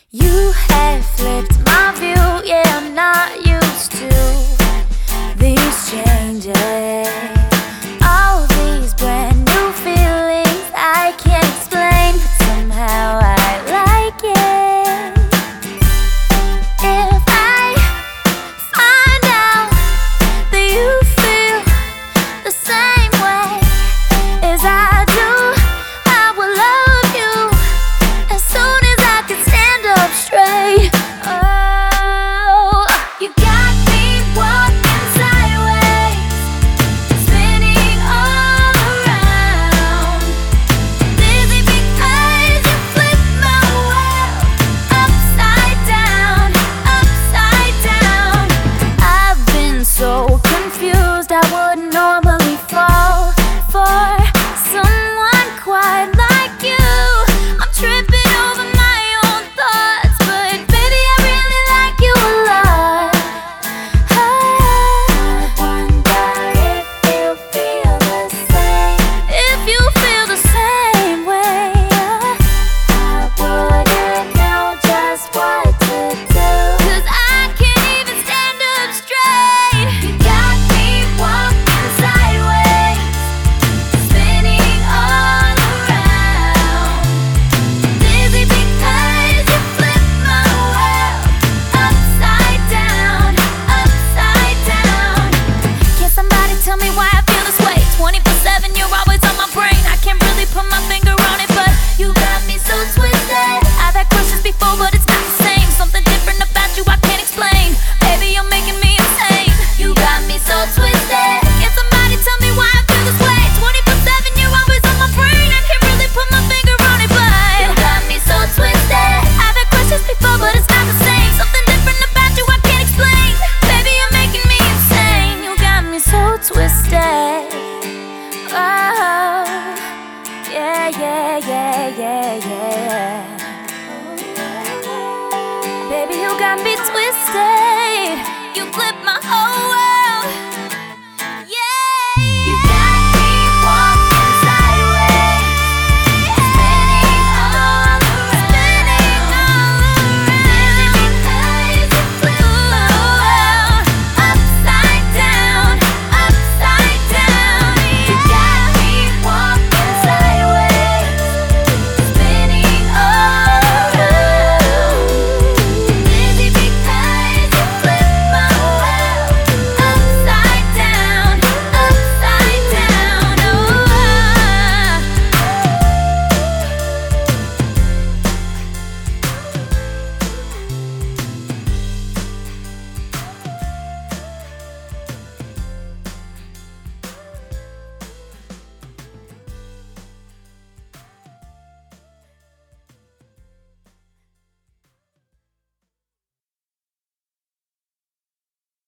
You have flipped my view, yeah, I'm not used to these changes. All these brand new feelings I can't explain, but somehow I like it. If I find out that you feel the same way as I do, I will love you as soon as I can stand up straight. Oh, you got me walking sideways, spinning all around, dizzy because you flip my world upside down, upside down. I've been so confused, I wouldn't normally fall for someone quite like you. I'm tripping over my own thoughts, but baby, I really like you a lot. I wonder if you feel the same. If you feel the same way, I wouldn't know just what to do, 'cause I can't even stand up straight. You got me walking sideways, spinning all around, dizzy because you flip my world upside down, upside down. Can somebody tell me why I feel this way? 24/7, you're always on my brain. I can't really put my finger on it, but you got me so twisted. I've had questions before, but it's not the same. Something different about you I can't explain. Baby, you're making me insane. You got me so twisted. Can somebody tell me why I feel this way? 24/7, you're always on my brain. I can't really put my finger on it, but you got me so twisted. I've had questions before, but it's not the same. Something different about you I can't explain. Baby, you're making me insane. You got me so twisted. Oh, yeah, yeah, yeah, yeah, yeah. Baby, you got me twisted. You flip